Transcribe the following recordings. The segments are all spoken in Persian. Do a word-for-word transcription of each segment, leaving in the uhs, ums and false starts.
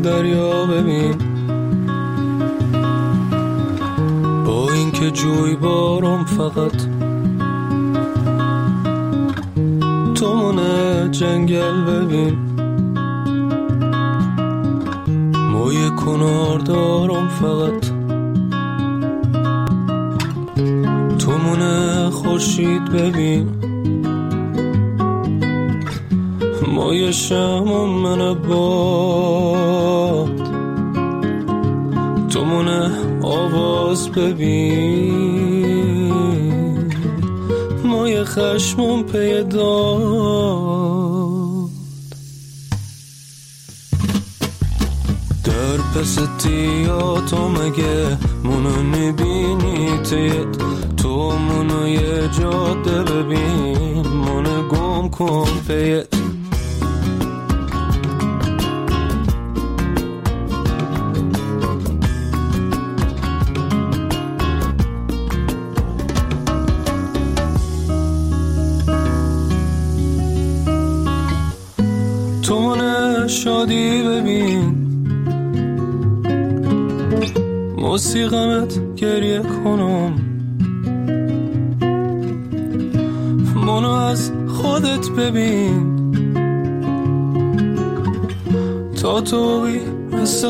دریا ببین، با این که جوی بارم فقط تو مونه جنگل ببین، موی کنار دارم فقط تو مونه خورشید ببین، موی شمم من باد تو مونه آواز ببین، موی خشمم پیداد در پس تیاتو مگه منو میبینی تیت تو منو یه جاده ببین، منو گم کن پیت تو منو شادی ببین، موسیقمت گریه کنم، منو از خودت ببین تا توی مثل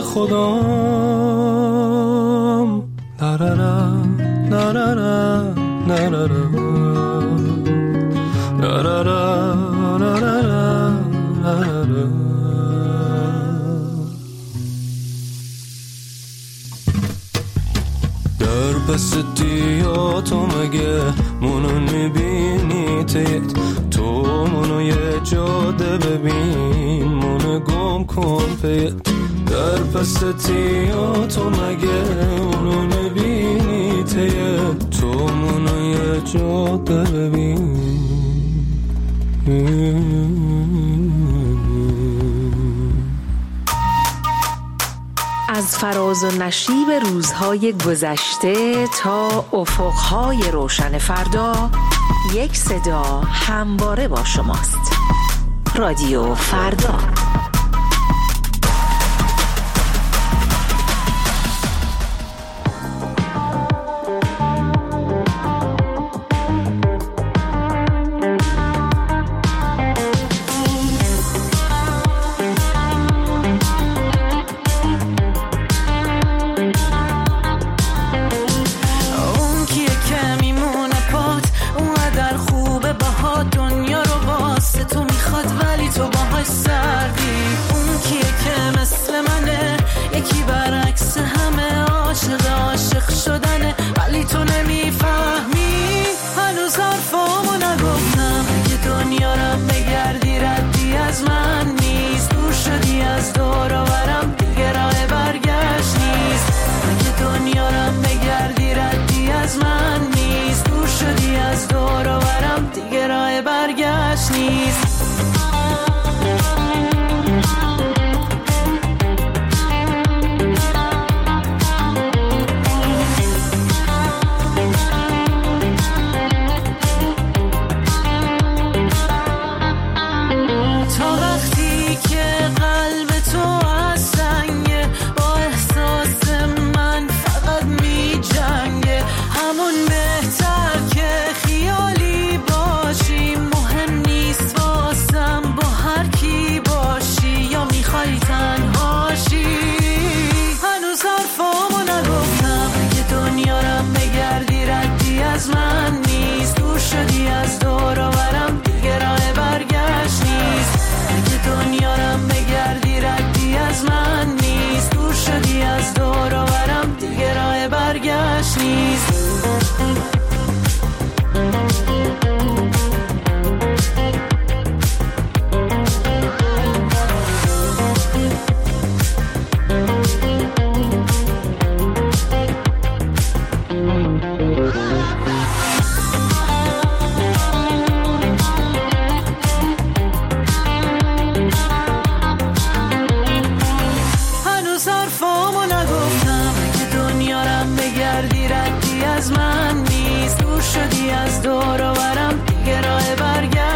خودم، نرارا نرارا نرارا نرارا نرارا نرارا. در پس دیاتو مگه منو میبینی تیت تو منو یه جاده ببین، منو گم کن پیت در پس دیاتو مگه منو میبینی تیت تو منو یه جاده ببین. از فراز و نشیب روزهای گذشته تا افقهای روشن فردا، یک صدا همواره با شماست. رادیو فردا.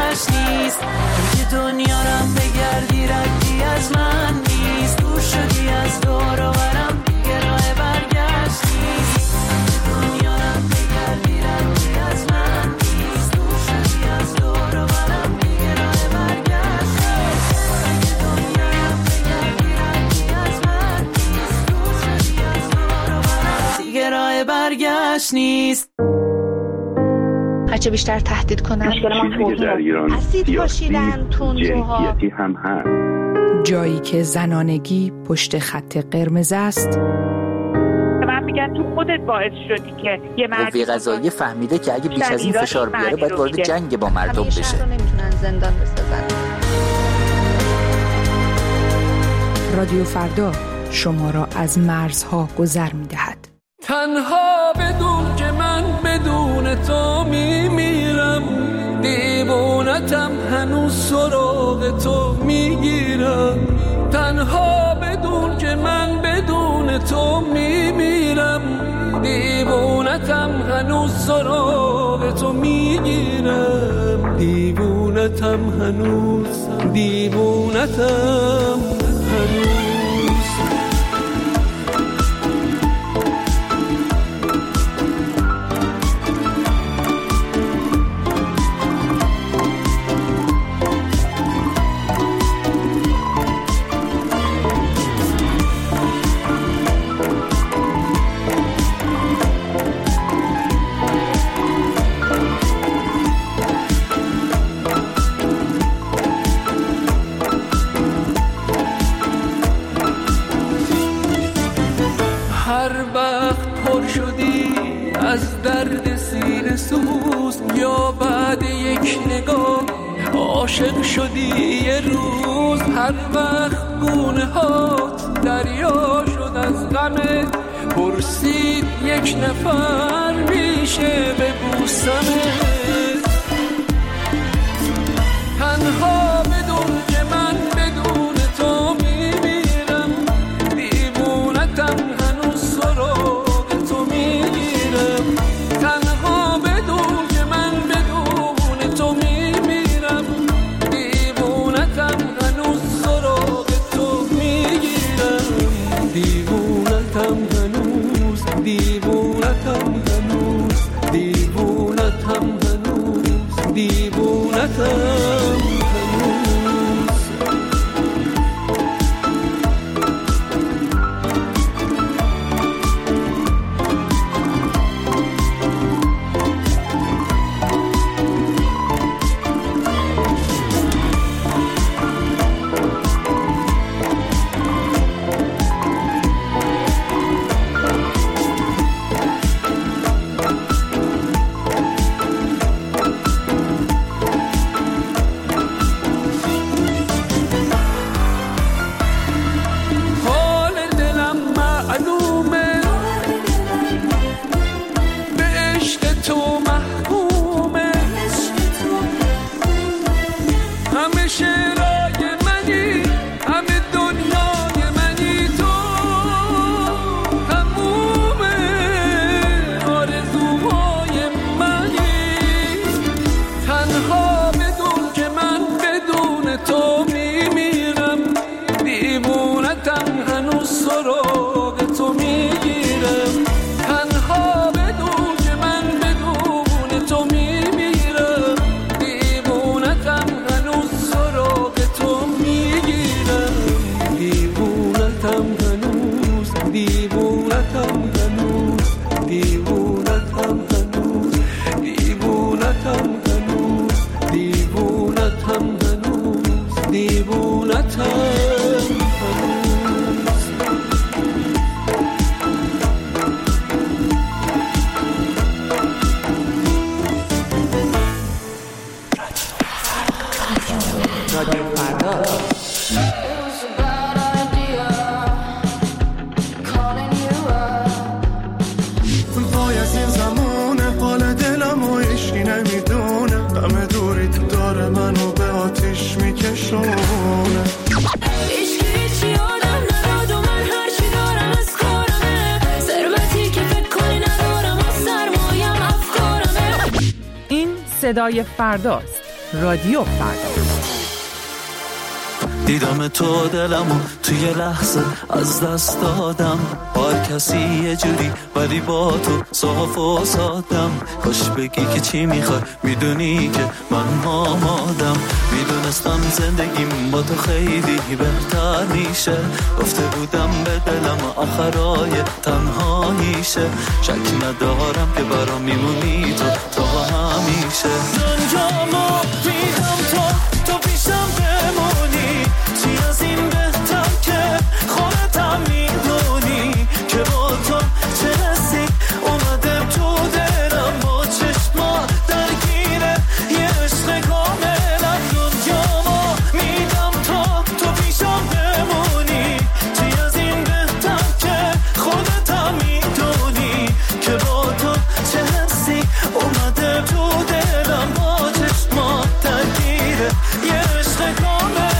دنیا رو بگردی ردی از من نیست، دور شدی جاش نیست. هرچه بیشتر تهدید کنن چیزی که در ایران سیاسی جنسیتی هم هست. جایی که زنانگی پشت خط قرمز است. من میگم تو خودت باعث شدی که یه مردی قوه قضاییه فهمیده که اگه بیش از این فشار بیاره باید وارد جنگ با مردم بشه. شهر رو نمیتونن زندان بسازن. رادیو فردا شما را از مرزها گذر میدهد. تنها بدون که من بدون تو میمیرم، دیوونتم هنوز سراغ تو میگیرم. تنها بدون که من بدون تو میمیرم، دیوونتم هنوز سراغ تو میگیرم. دیوونتم هنوز، دیوونتم هنوز. از درد سینه سوز یا بعد یک نگاه عاشق شدی یه روز. هر وقت گونه هات دریا شد از غمت، پرسید یک نفر میشه ببوسمت. تنها بدون که من بدون تو میمیرم، دیوونتم هنوز سراغ تو میگیرم. تنها بدون که من بدون تو میمیرم، دیوونتم هنوز سراغ تو میگیرم. دیوونتم هنوز، دیوونتم هنوز، دیوونتم هنوز، دیوونتم. صدای فرداست. رادیو فردا. دیدم تو دلمو توی لحظه از دست دادم، هر کسی یه جوری ولی با تو صاف و سادم. کاش بگی که چی میخوای، میدونی که من آمادم. میدونستم زندگیم با تو خیلی بهتر میشه، گفته بودم به دلم آخرای تنهاییشه. شک ندارم که برام میمونی تو تا همیشه. دنیامو میدم تو تو پیشم بمونی، چی از این بهتر که خودتم میدونی که با تو چه حسی اومده تو دلم، با چشما درگیره یه عشق کاملا. دنیامو میدم تو تو پیشم بمونی، چی از این بهتر که خودتم میدونی که با تو چه حسی اومده تو دلم، با چشما درگیره یه عشق کاملا.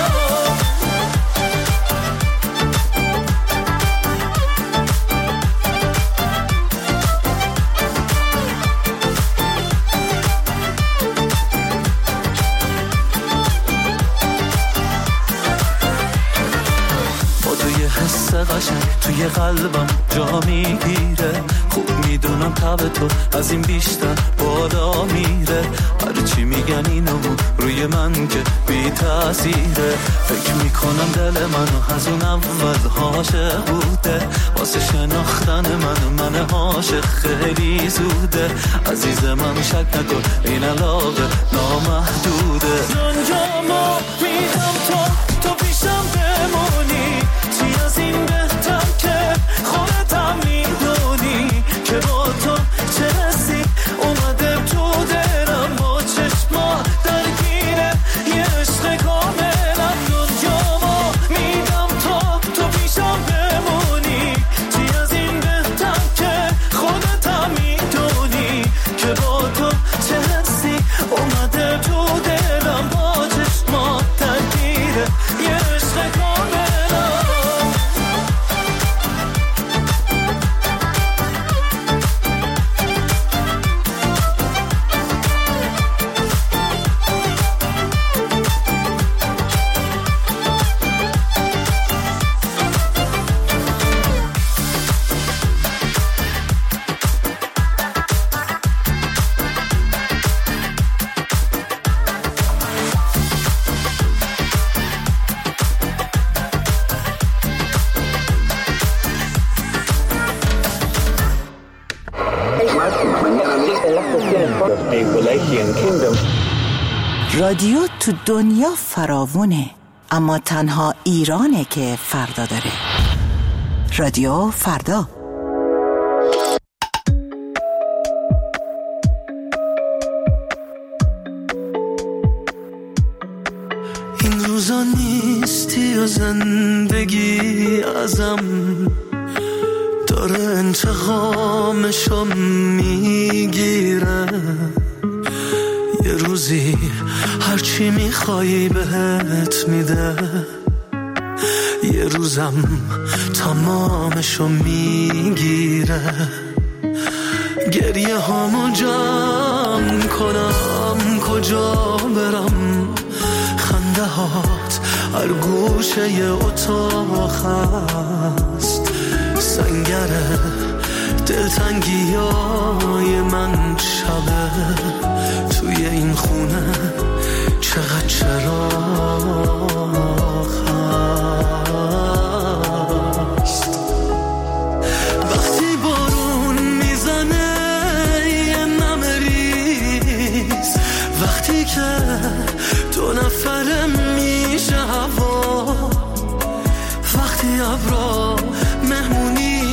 حس قشنگ توی قلبم جا میگیره، خوب میدونم تب تو از این بیشتر بالا میره. هر چی میگن اینو روی من که بی تأثیره، فکر میکنم دل منو از اون اول عاشق بوده. واسه شناختن من من عاشق خیلی زوده. عزیز من شک نکن این علاقه نامحدوده. دنیامو میدم تو تو پیشم بمونی، چی از این بهتر که خودتم میدونی که با تو چه حسی اومده تو دلم، با چشما درگیره یه عشق کاملا. دنیامو میدم تو تو پیشم بمونی، چی از این بهتر که خودتم میدونی که با تو چه حسی اومده تو دلم، با چشما درگیره یه عشق کاملا. رادیو تو دنیا فراوونه، اما تنها ایرانه که فردا داره. رادیو فردا. این روزا نیستی و زندگی ازم داره انتقامشو میگیره. یه روزی هرچی میخوایی بهت میده، یه روزم تمامشو میگیره. گریه هامو جمع کنم کجا برم، خنده هات هر گوشه ی اتاق هست. سنگره دلتنگی های من شبه، توی این خونه چقدر چراغ هست. وقتی بارون میزنه یه نمه ریز، وقتی که دو نفره میشه هوا، وقتی ابرا مهمونی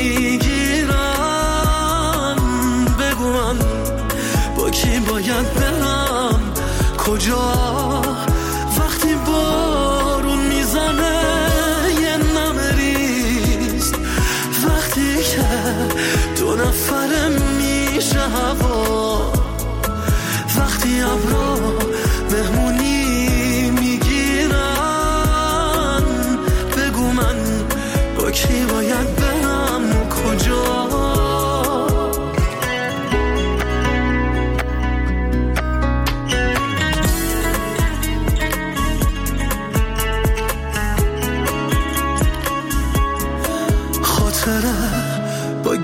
میگیرن، بگو من با کی باید برم کجا. وقتی بارون میزنه یه نمه ریز، وقتی که دو نفره میشه هوا، وقتی ابرا مهمونی میگیرن، بگو من با کی باید برم کجا.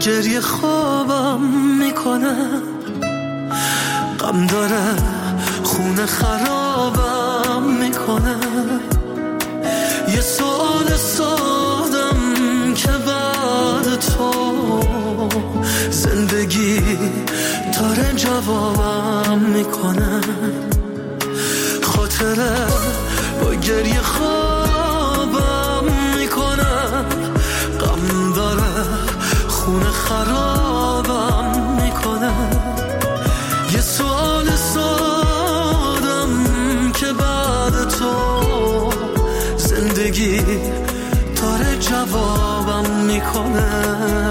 گریه خوابم میکنم، غم داره خونه خرابم میکنم. یه سوال سادم که بعد تو زندگی داره جوابم میکنم. خاطره با گریه خوابم میکنم، غم داره خونه خرابم میکنم. یه سوال سادم که بعد تو زندگی داره جوابم میکنه.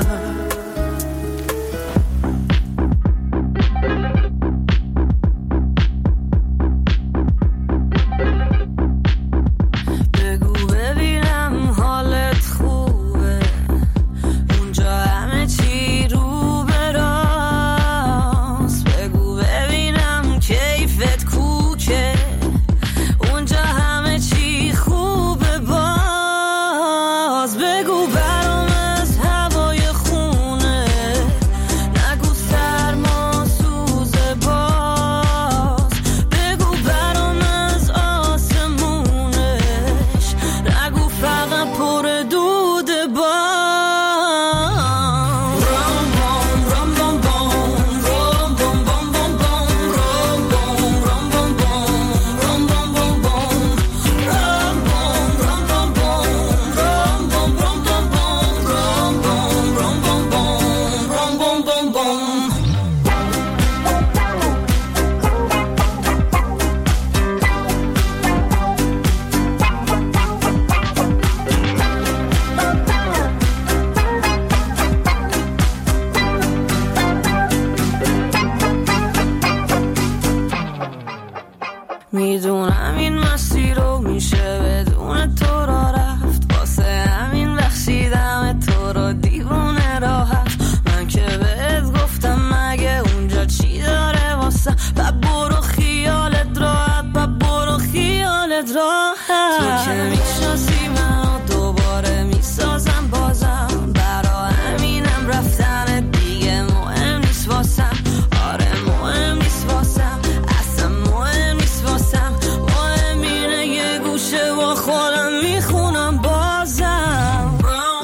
میدونم این مسیر رو میشه بدون تو را رفت، واسه همین بخشیدم تو رو دیوونه راحت. من که بهت گفتم مگه اونجا چی داره واسه، با برو خیالت راحت، با برو خیالت راحت. تو که میشناسی منو دوباره میسازم بازم، برا همینم رفتن دیگه مهم نیست واسم. آره مهم نیست واسم، اصلا مهم نیست واسم. مهم اینه یه گوشه با خودم میخونم بازم.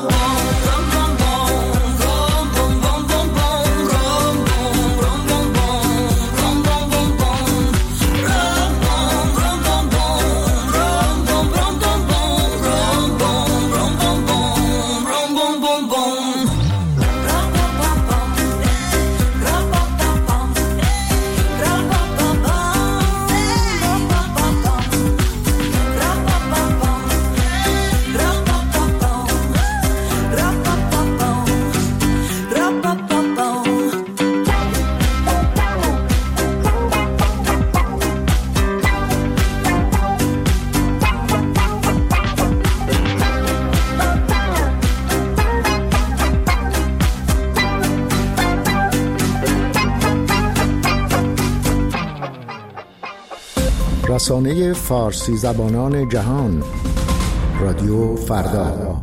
رسانه فارسی زبانان جهان، رادیو فردا.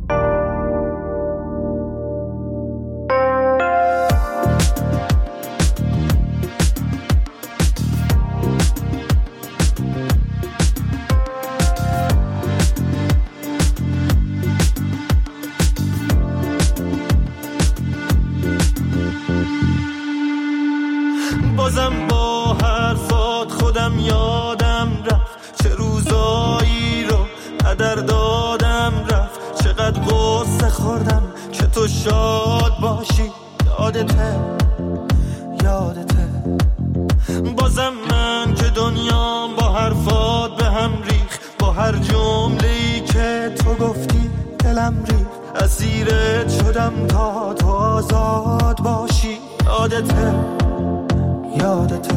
بازم با حرفات خودم یادم رفت، چه روزایی رو هدر دادم رفت. چقدر غصه خوردم که تو شاد باشی، یادته یادته. بازم من که دنیام با حرفات به هم ریخ، با هر جمله‌ای که تو گفتی دلم ریخ. اسیرت شدم تا تو آزاد باشی، یادته یادته.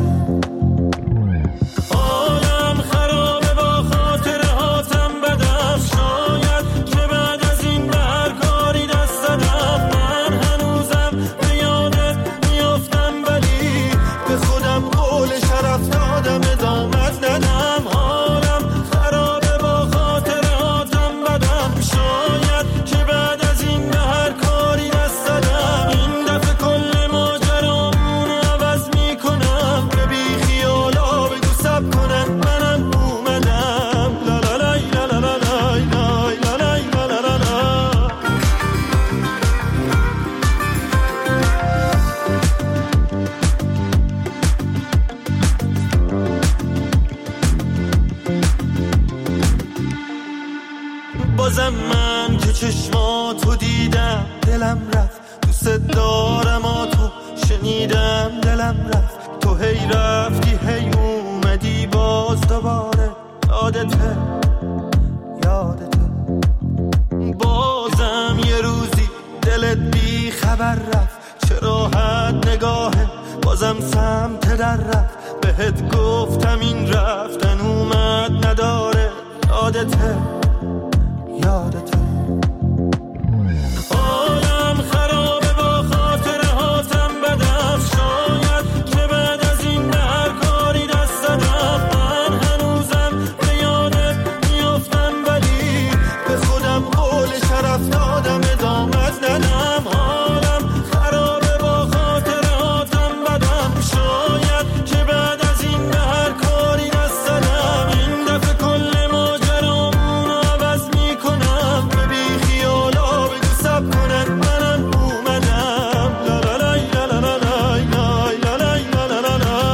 عالم خرابه با خاطره هاتم بدم، شاید که بعد از این به هر کاری دست دادم. من هنوزم به یادت میافتم، ولی به خودم قول شرف دادم ادامت ندم. عالم خرابه با خاطره هاتم بدم، شاید که بعد از این به هر کاری دست دادم. این بازم من که چشماتو دیدم دلم رفت، دوست دارم تو شنیدم دلم رفت، تو هی رفتی هی اومدی باز دوباره، یادته یادته بازم یه روزی دلت بی خبر رفت، چه راحت نگاهه بازم سمت در رفت، بهت گفتم این رفتن اومد نداره، یادته یادته حالم خرابه با خاطره هاتم بدست، شاید که بعد از این به هر کاری دست دادم، من هنوزم به یادت میافتم ولی به خودم قول شرف دادم ادامت ندم، حالم خرابه با خاطره هاتم بدم، شاید که بعد از این به هر کاری دست دادم، این دفعه کل ماجرامون عوض میکنم، به بی خیالا بگو سب کنن منم اومدم، لا لا لا لا لا لا لا لا لا لا لا.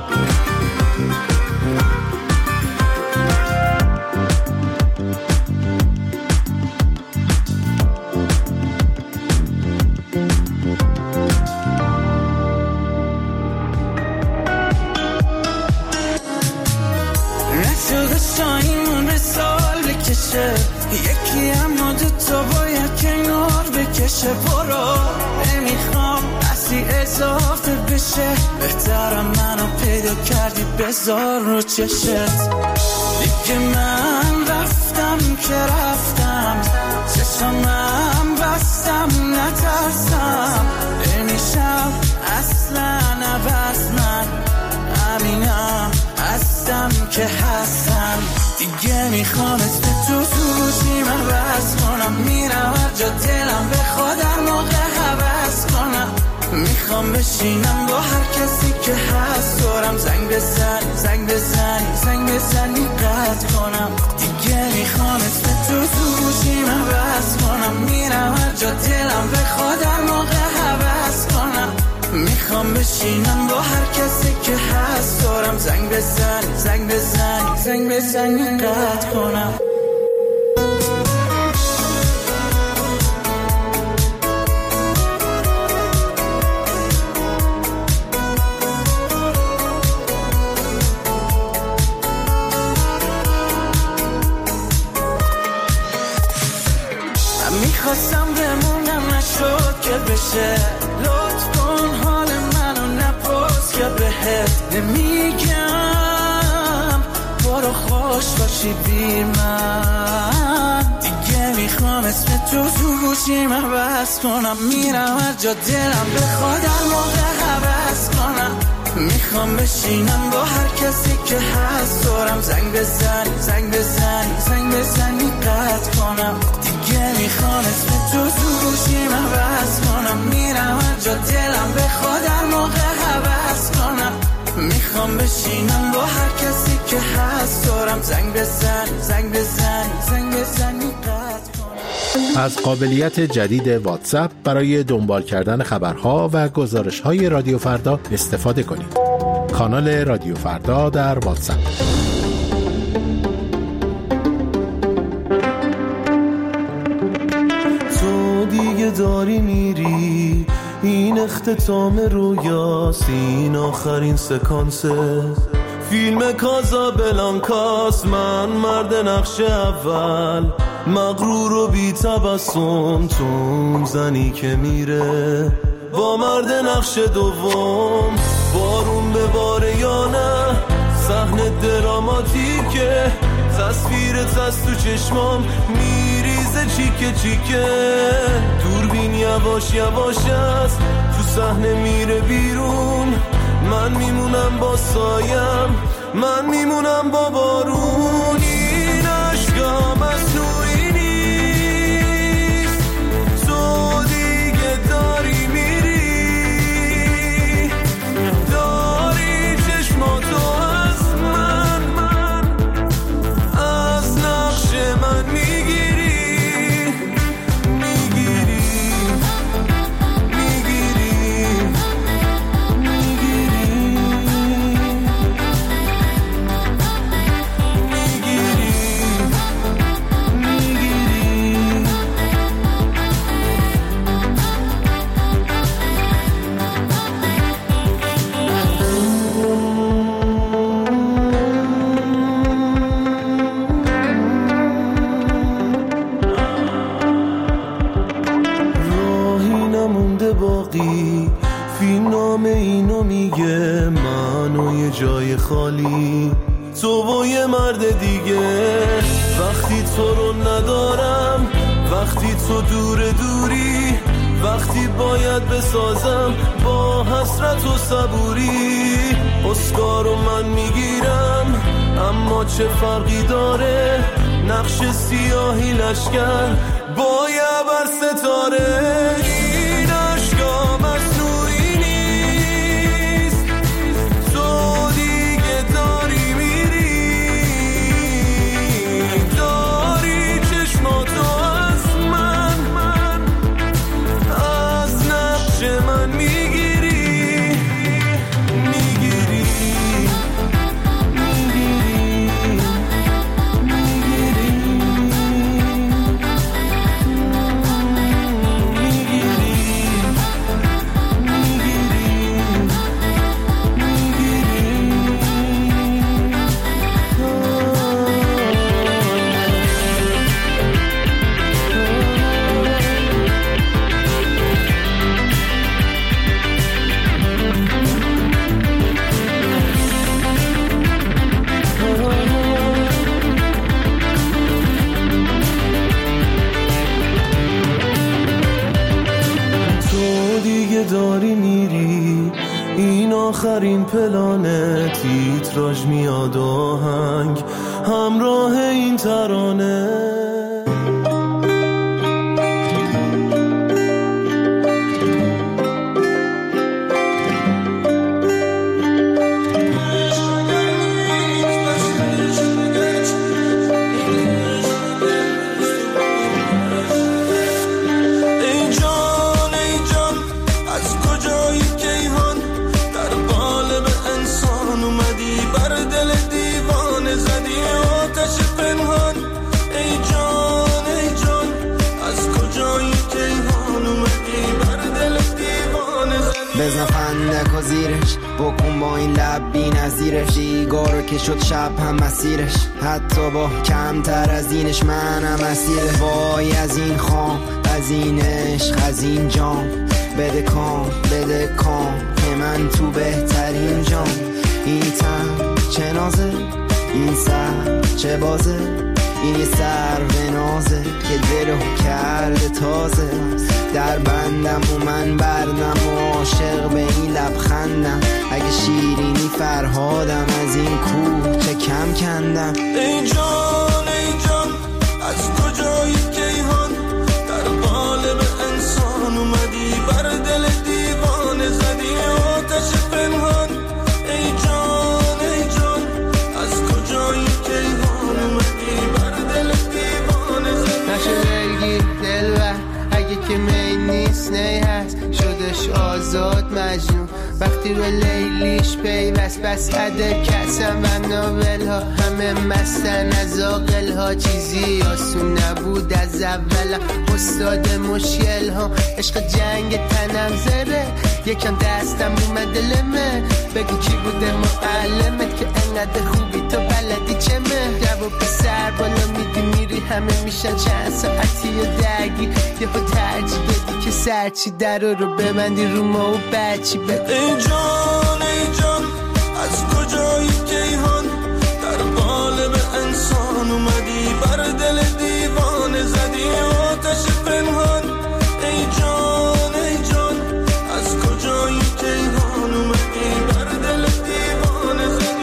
نشده شاهیمون به سال بکشه، یکی اما دوتا باید کنار بکشه، برو نمیخوام اصلی اضافه بشه، بهترم منو پیدا کردی بذار رو چشت، دیگه من رفتم که رفتم، چشمم بستم نترسم، نمیشم اصلا عوض، من همینم هستم که هستم، دیگه میخوام اسم تو تو گوشی من بس کنم، میرم هر جا دلم بخواد هر موقع حوض کنم، میخوام بشینم با هر کسی که هست دورم، زنگ بزنی زنگ بزنی زنگ بزنی قطع کنم، دیگه میخوام اسم تو تو گوشی من بس کنم، میرم هر جا دلم بخواد هر موقع حوض کنم، میخوام بشینم با هر کسی که هست دورم، زنگ بزنی زنگ بزنی زنگ بزنی قطع کنم. من میخواستم بمونم نشد که بشه، لطف کن حال منو نپرس که بهت نمیگم، برو خوش باشی بی من، دیگه میخوام اسم تو تو گوشی من بس کنم، میرم هر جا دلم بخواد هر موقع حوض کنم، میخوام بشینم با هر کسی که هست دورم، زنگ بزنی زنگ بزنی زنگ بزنی قطع کنم، دیگه میخوام اسم تو تو گوشی من بس کنم، میرم هر جا دلم بخواد هر موقع حوض کنم، میخوام بشینم با هر کسی که هست دورم، زنگ بزنی زنگ بزنی زنگ بزنی قطع کنم. از قابلیت جدید واتساپ برای دنبال کردن خبرها و گزارش‌های رادیو فردا استفاده کنید. کانال رادیو فردا در واتساپ. تو دیگه داری میری، این اختتام رویاست، این آخرین سکانسه فیلم کازابلانکاست، من مرد نقش اول، مغرور و بی تبسم، تو زنی که میره با مرد نقش دوم، بارون به باره یا نه، صحنه دراماتیکه، تصویرت از تو چشمام میریزه چیکه چیکه، دوربین یواش یواش است تو صحنه میره بیرون، من میمونم با سایم، من میمونم با بارون، این عشقا مصنوعی نیست، تو دیگه داری میری، داری چشماتو از من، من از نقش من میگیری، میگیری میگیری میگیری میگیری خالی، تو و یه مرد دیگه. وقتی تو رو ندارم، وقتی تو دور دوری، وقتی باید بسازم با حسرت و صبوری. اسکارو من میگیرم اما چه فرقی داره، نقش سیاهی لشکر با یه بر ستاره. این عشقا مصنوعی نیست، تو دیگه داری میری، داری چشماتو از من از نقش من میگیری میگیری داری میری. این آخرین پلانه، تیتراژ میاد آهنگ همراه این ترانه. بزن فندک و زیرش، بکن با این لب بی نظیرش. دیگارو که شد شب هم مسیرش، حتی با کمتر از اینش منم اسیره. وای از این خام، از این عشق، از این جام. بده کام، بده کام که من تو بهترین جام. این تن چه نازه، این سر چه بازه، این یه سر به نازه که دلو کرده تازه. در بندم و من بردم و عاشق به این لبخندم. اگه شیرینی فرهادم، از این کوه چه کم کندم. ای جان ای جان از کجایی کیهان، در قالب انسان اومدی بر دل دیوانه زدی آتش پنهان. ای جان ای جان از کجایی کیهان اومدی بر دل دیوانه زدی. نشه دلگیر دلبر اگه که می نیست نی هست، شدش آزاد مجنون وقتی به لیلیش پیوست. بس عده کسم و ناول ها همه مستن از آقل ها. چیزی آسون نبود از اول، استاد مشکل ها. عشق جنگ تنم زره، یکم دستم اومد لمه. بگو کی بوده معلمت که انقدر خوبی تو بلدی چمه. جواب به سر بالا میدی میری، همه میشن چند ساعتی و درگی. یه خود ترجیح بدی که سرچی در رو ببندی رو ما و بچی بگو. ای جان ای جان از کجایی کیهان، در قالب انسان اومدی بر دل دیوانه زدی آتش پنهان. ای جان ای جان از کجایی کیهان اومدی بر دل دیوانه زدی.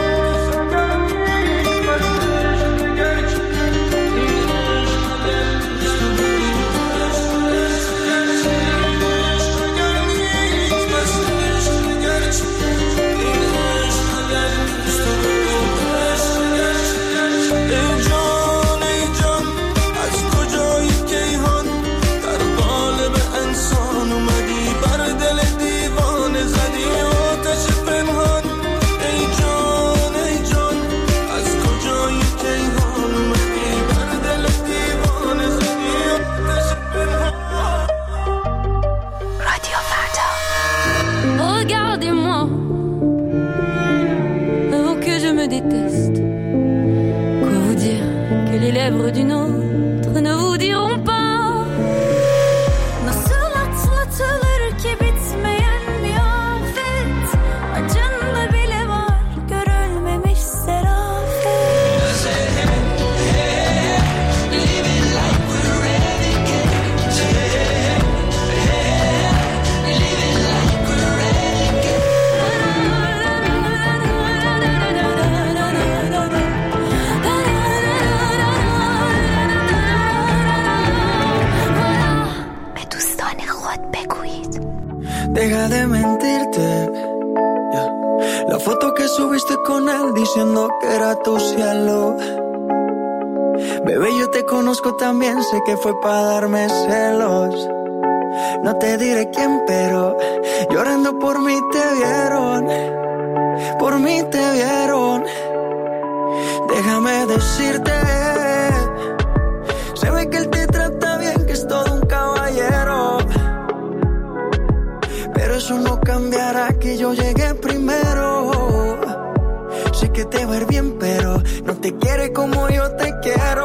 D'une autre ne vous diront pas. Nasıl atlatılır ki bitmeyen bir afet, acında bile var görün Deja de mentirte. Yeah. La foto que subiste con él diciendo que era tu cielo. Bebé, yo te conozco también, sé que fue para darme celos. No te diré quién, pero llorando por mí te vieron. Por mí te vieron. Déjame decirte, se ve que él te trata bien, que es todo un caballero. Pero eso no cambiará que yo llegué primero. Sé que te va a ir bien, pero no te quiere como yo te quiero.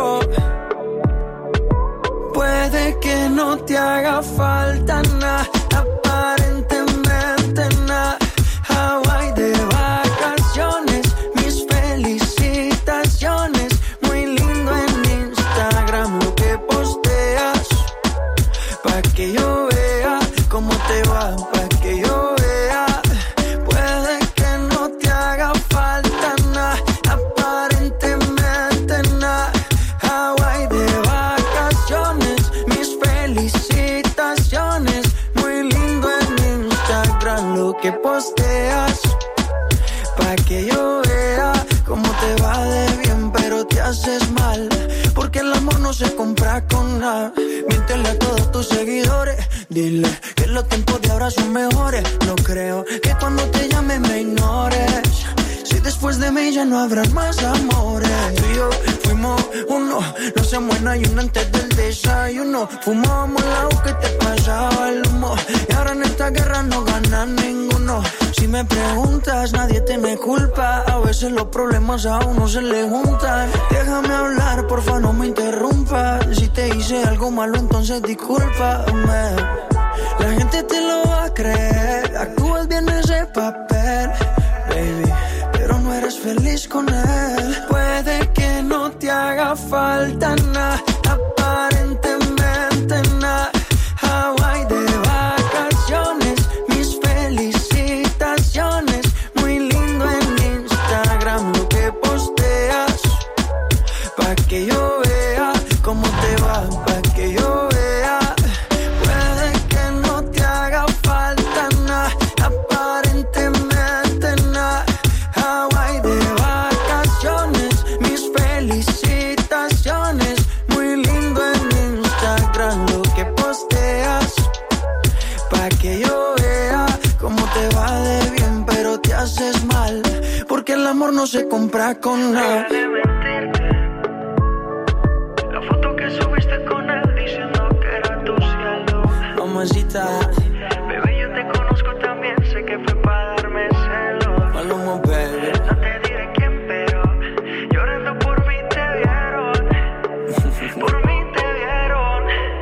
Puede que no te haga falta nada, aparentemente nada. Hawaii de vacaciones, mis felicitaciones. Muy lindo en Instagram lo que posteas, pa' que yo vea cómo te va, pa' que yo vea. Puede que no te haga falta nada, aparentemente nada. Hawaii de vacaciones, mis felicitaciones. Muy lindo en Instagram lo que posteas, pa' que yo vea cómo te va de bien, pero te haces mal, porque el amor no se compra con nada. Miéntele a todos tus seguidores, dile que los tiempos de ahora son mejores. No creo que cuando te llame me ignores, si después de mí ya no habrá más amores. Tú y yo fuimos uno, no se muera y uno antes del desayuno. Fumábamos el agua que te pasaba el humo, y ahora en esta guerra no gana ninguno. Si me preguntas, nadie tiene culpa, a veces los problemas a uno se le juntan. Déjame hablar, porfa, no me interrumpas. Si te hice algo malo, entonces discúlpame. La gente te lo va a creer, actúas bien ese papel, baby, pero no eres feliz con él. Puede que no te haga falta nada, aparentemente nada. Hawaii de vacaciones, mis felicitaciones. Muy lindo en Instagram lo que posteas, pa' que yo vea cómo te va, pa' que yo vea. Puede que no te haga falta nada, aparentemente nada. Hawaii de vacaciones, mis felicitaciones. Muy lindo en Instagram lo que posteas, pa' que yo vea cómo te va de bien, pero te haces mal, porque el amor no se compra con nada. La foto que subiste con él diciendo que era tu cielo. Mamacita, bebé, yo te conozco también, sé que fue para darme celos. Maluma, baby. No te diré quién, pero llorando por mí te vieron. Por mí te vieron.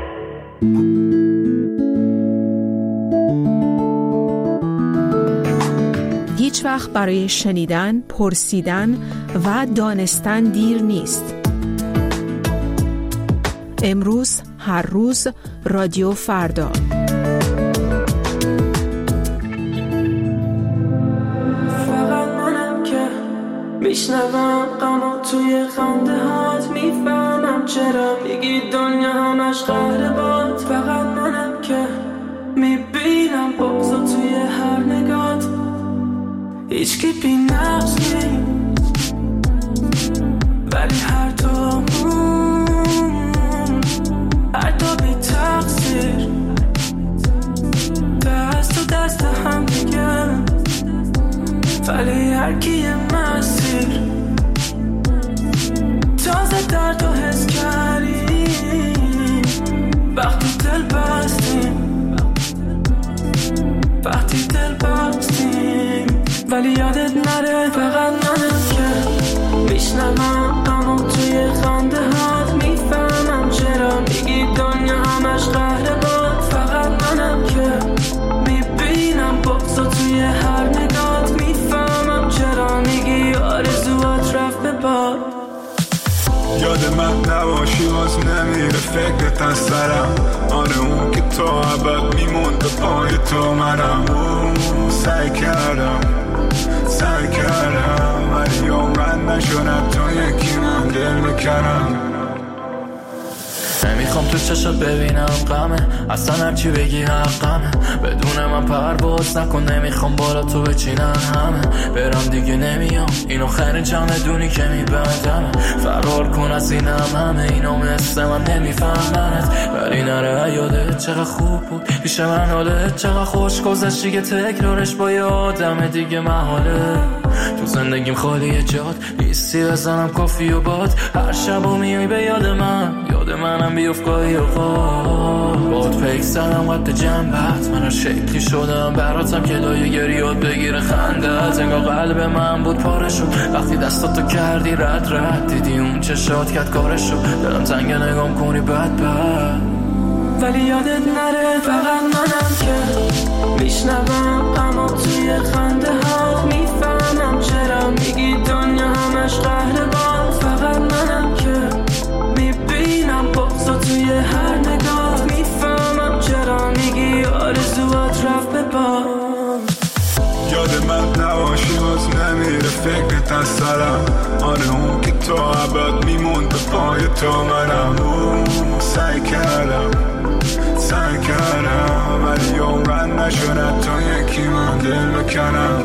هیچ وقت برای شنیدن، پرسیدن و دانستن دیر نیست. امروز، هر روز، رادیو فردا. فقط منم که میشنوم غمو توی خنده هات، میفهمم چرا میگی دنیا همش قهر باد. فقط منم که میبینم بغضو توی هر نگات، هیچکی بی نقص نیست، ولی هر دومون هر دو بی تقصیر، دست و دست هم دیگه، ولی هر کی یه مسیر. تازه درد و حس کردیم وقتی دل بستیم، وقتی دل بستیم، ولی یادت نره فقط منم که میشنوم غمو توی خنده هات، میفهمم چرا میگی دنیا همش قهر باد. فقط منم که میبینم بغضو توی هر نگات، میفهمم چرا میگی آرزوات رفت به باد. یاد من نباشی باز نمیره فکرت از سرم، آره اون که تو ابد میموند به پای تو منم. سعی کردم سعی کردم ولی عمرن نشدم تو یکی من دل بکنم. نمیخوام تو چشات ببینم غمه، اصلا هرچی بگی حقمه. بدون من پرواز نکن، نمیخوام بالا تو بچینن همه. برم دیگه نمیام، اینو خرین چمدونی که میبندم. فرار کن از اینم همه، اینو مثل من نمیفهمنت. ولی نره یادت چقدر خوب بود پیش من، حالت چقدر خوش گذشتی که تکرارش با یه آدم دیگه محاله. تو زندگیم خالیه جاد نیستی، بزنم کافی و باد. هر شب و میای به یاد من، یاد منم بیفت گاهی اوقات. باد پیک زدم قد جنبت، من هر شکلی شدم براتم که لایه گریاد بگیره خندت. انگار قلب من بود پاره شد وقتی دستاتو کردی رد رد. دیدی اون چشات کرد کارشو، دلم تنگه نگام کنی بد بد. ولی یادت نره فقط منم که میشنوم اما توی خنده ها میفهمم چرا میگی دنیا همش قهرمان. فقط منم که میبینم بغضا توی هر نگاه، میفهمم چرا میگی آرزوات رفت به باد. یاد من نباشی باز نمیره فکرت از سرم. آره اون که تو عباد میموند به پای تو منم. اون سعی کردم سعی کردم ولی عمرن نشد تا یکی من دل بکنم.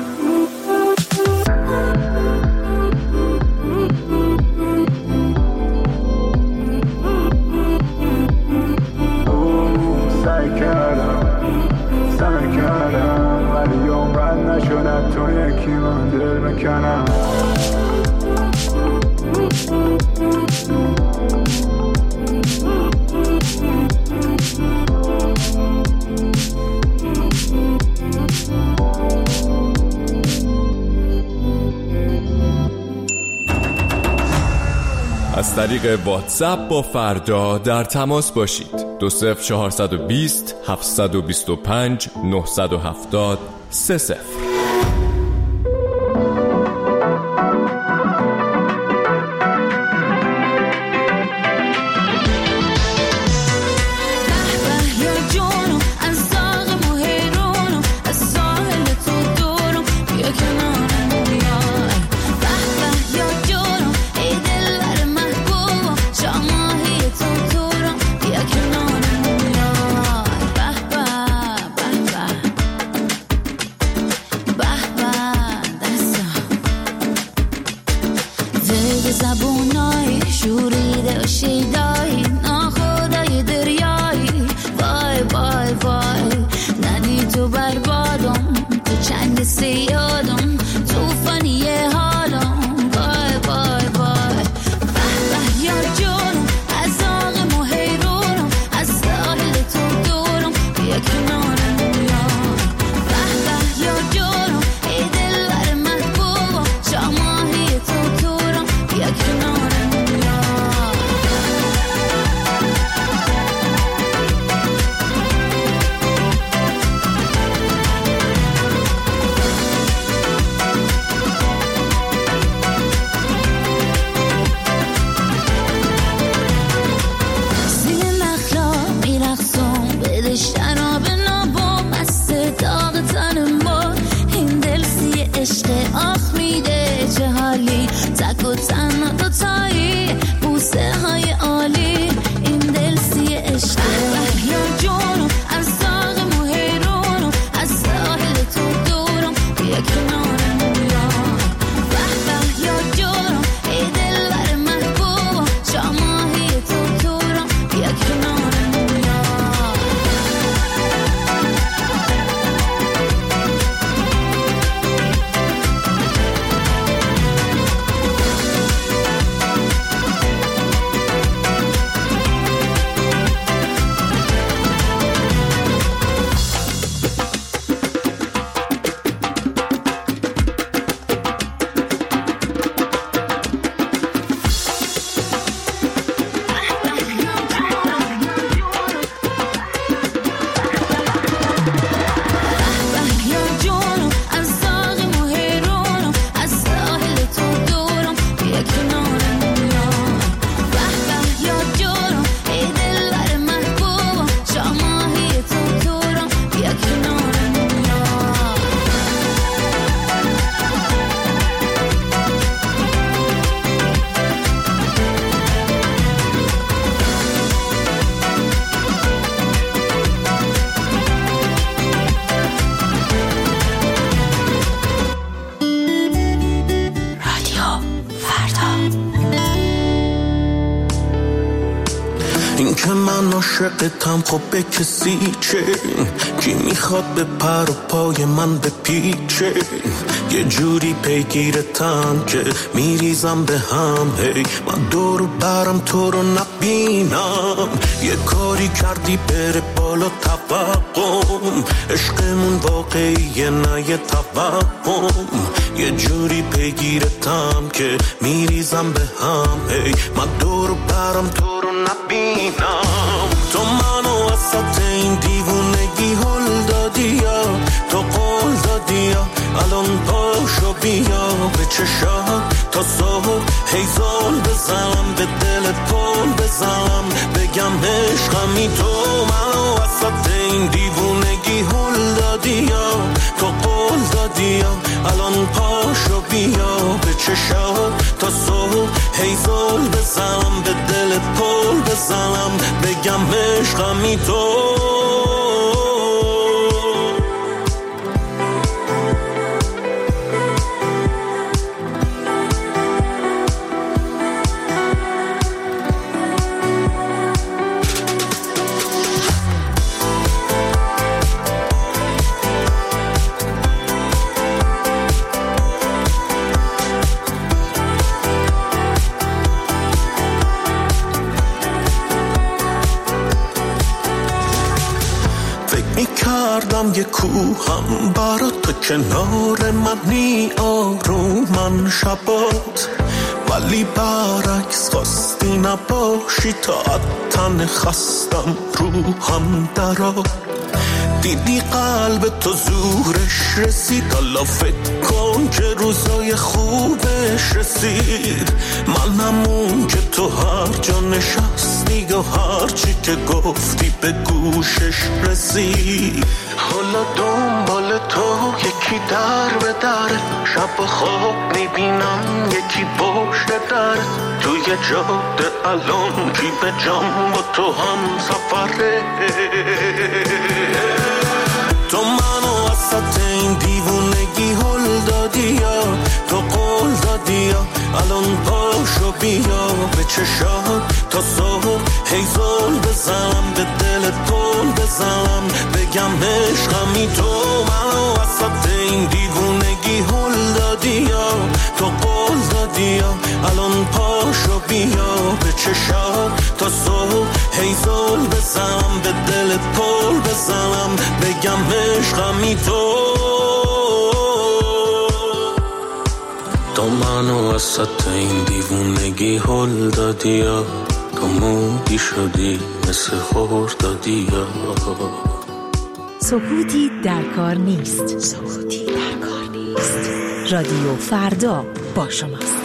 سعی کردم سعی کردم ولی عمرن نشد تا یکی من دل بکنم. از طریق واتساپ با فردا در تماس باشید. دو صفر چهارصد و بیست هفتصد و بیست و پنج نهصد و هفتاد سه صفر. زبونای شوریده و شیدایی ناخدای دریایی. وای وای وای ندی تو بربادم، تو چنگ سیادم، توفانی حالم. وای وای وای به به یا جونم، از آغم و حیرونم، از ساحل تو دورم، بیا کنارم بیا. به به یا جونم ای دلبر محبوبم، شاماهی تو تورم، بیا کنارم بیا. زیر نخلا میرخصم بده شراب نابا، مست داغ تن ما. این دل سی عشق آخ میده چه حالی، تک و تنها دوتایی بوسه های عالی. این دل سی عشق یا جونم، از داغم و حیرونم، از ساحل تو دورم، بیا کنارم بیا. به به یا جونم ای دلبر محبوبم، شاماهی تو تورم، بیا کنارم بیا. این که من عاشقتم خب به کسی چه؟ کی میخواد به پر و پای من بپیچه؟ یه جوری پیگیرتم که میریزم به هم. هی من دور و برم تو رو نبینم. یه کاری کردی بره بالا توقم. عشقمون واقعیه نه یه توهم. یه جوری پیگیرتم که میریزم به هم. هی من دور و برم تو رو نبینم. تو منو وسط این دیوونگی هل دادی یا تو قول دادی یا الان پاشو بیا به چشات تا صبح هیزال بزنم به دل پل بزنم بگم عشقمی. تو منو وسط این دیوونگی هل دادی یا تو قول دادی یا الان پاشو بیا به چشات تا صبح هیزال بزنم به دل پل بزنم بگم عشقمی. تو کردم یه کوهم برا تو کنار منی آرومن شبات، ولی برعکس خواستی نباشی تا تن خستم روحم درات. دیدی قلب تو زورش رسید، حالا فکر کن که روزای خوبش رسید. منم اون که تو هر جا نشستی و هر چی که گفتی به گوشش رسید. حالا دنبال تو یکی در به در، شب و خواب میبینم یکی پشت در. توی جاده الان کی به جام با تو هم سفره. تو منو وسط این دیوونگی هل دادی یا تو قول دادی یا الان پاشو بیا به چشات تا صبح هیزول بزنم به دل پل بزنم بگم عشقمی. تو منو وسط این دیوونگی هل دادی یا تو قول دادی یا الان پاشو بیا به چشات تا صبح هیزول بزنم به دل پل بزنم بگم عشقمی. تو تو منو وسط این دیوونگی هل دادی یا تو مودی شدی مثل خوردادی یا. سکوتی در کار نیست. سکوتی در کار نیست. رادیو فردا با شماست.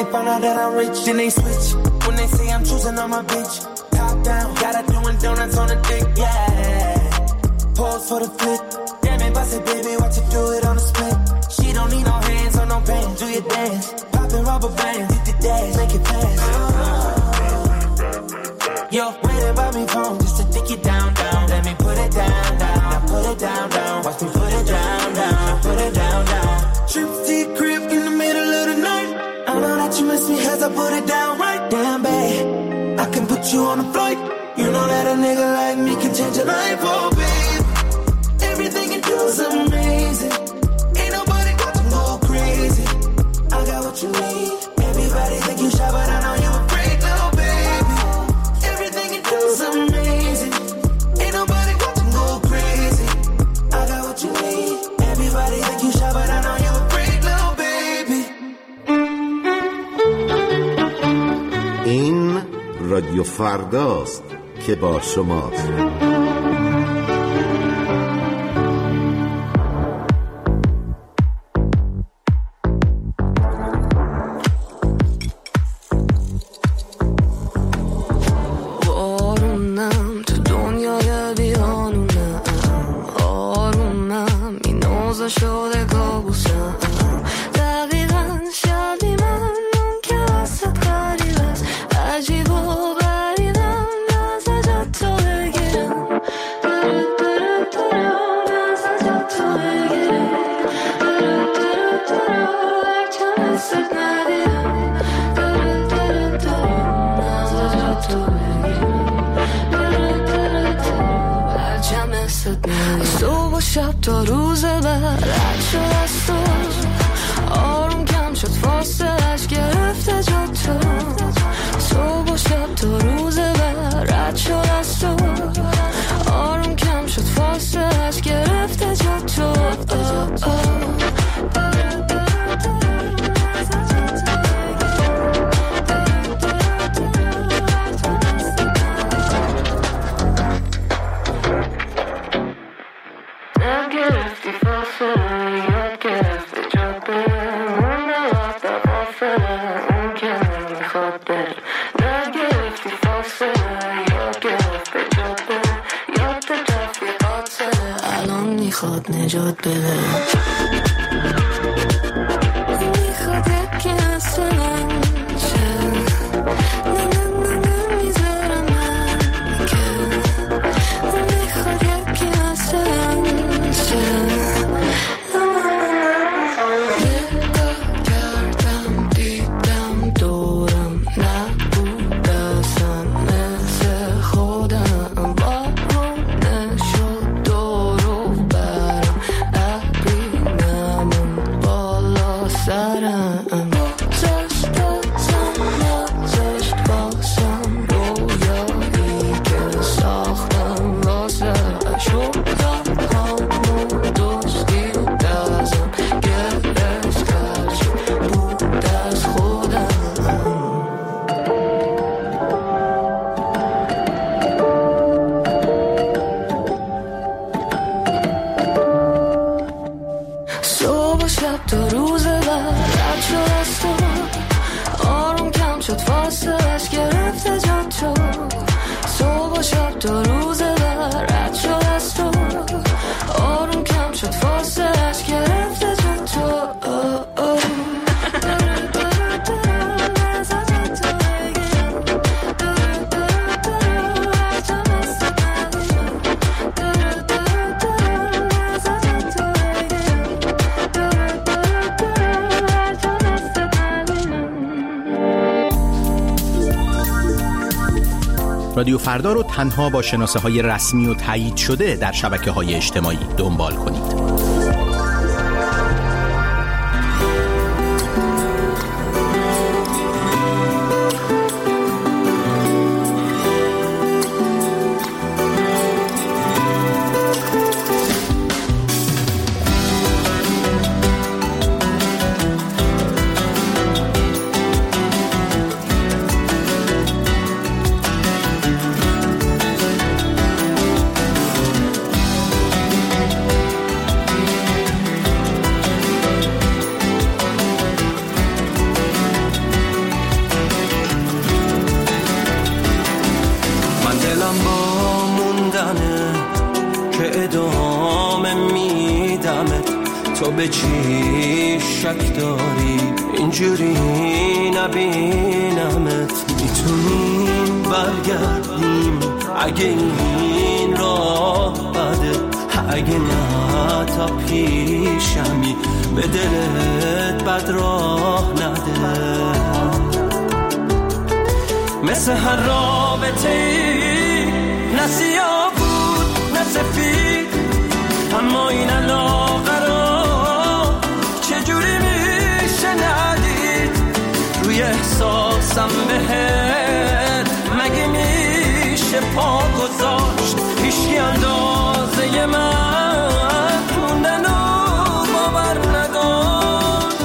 find out that I'm rich, then they switch. When they say I'm choosing on my bitch, top down, got her doing donuts on the dick, yeah. Pose for the flick, damn it, bust it, baby, watch you do it on the split. She don't need no hands or no bands, do your dance, poppin' rubber bands, hit the dash, make it fast. Yo, waiting by me phone just to dick it down, down. Let me put it down, down, now put it down, down. Watch me put it down, down, now put it down, down. Trip to your crib in the middle of the night. I know that you miss me as I put it down right. Damn, babe, I can put you on a flight. You know that a nigga like me can change your life, oh babe. Everything you do is amazing. Ain't nobody got to go crazy. I got what you need. Everybody think you shy, but I know you a freak, little baby. Everything you do is amazing. Ain't nobody got to go crazy. I got what you need. Everybody think you shy, but I know you a freak, little baby. این رادیو فرداست که با شماست. صبح و شب تا روز بعد رد شد از تو آروم کم شد فاصلش گرفته جا تو صبح و شب تا روز بعد رد شد از تو آروم کم شد فاصلش گرفته جا تو میخواد نجات بده میخواد یکی مثل من شه نه نه نه نمیذارم من که میخواد یکی مثل من شه نگاه کردم دیدم دورم نبود اصلا مثل خودم بارونه شد دورو برم ابرینمون بالا سرم گذشت بازم نگذشت بازم رویایی که ساختم واسه شدم همون دوستی و دزم گرست کرد بود از خودم صبح و شب تا روز بعد رد شد از تو آروم کم شد فاصلش گرفته جا تو صبح و شب تا روز بعد رد شد از تو آروم کم شد فاصلش گرفته جا تو رادیو فردا رو تنها با شناسه های رسمی و تایید شده در شبکه های اجتماعی دنبال کنید. تو به چی شک داری اینجوری نبینمت میتونیم برگردیم اگه این راه بده اگه نه تا پیشمی به دلت بد راه نده مثل هر رابطه ای نه سیاه بود نه سفید اما این علاقه رو چجوری میشه ندید روی احساسم بهت مگه میشه پا گذاشت هیچکی اندازه من موندن و باور نداشت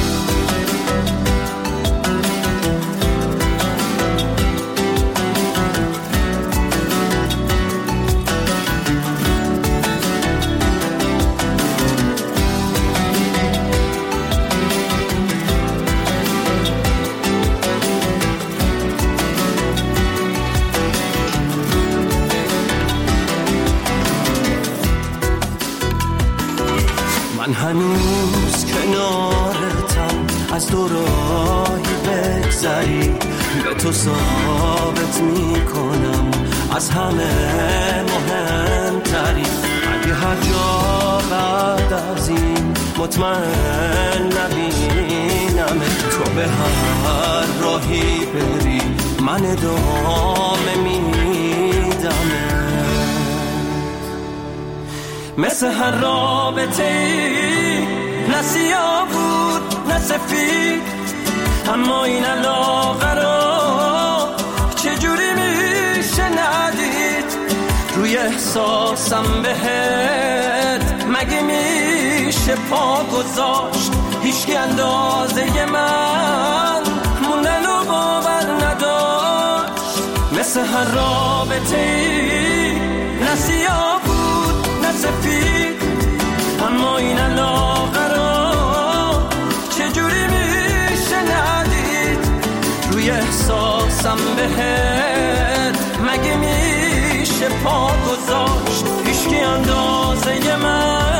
من هنوز کنارتم از دوراهی بگذری به تو ثابت میکنم از همه مهمتری اگه هر جا بعد از این مطمئن نبینم تو به هر راهی بری من ادامه میدم مثل هر رابطه ای نه سیاه بود نه سفید اما این علاقه رو چجوری میشه ندید روی احساسم بهت مگه میشه پا گذاشت هیچکی اندازه من موندن و باور نداشت مثل هر رابطه ای نه سیاه سفید اما این علاقه رو چجوری میشه ندید روی احساسم بهت مگه میشه پا گذاشت هیچکی اندازه من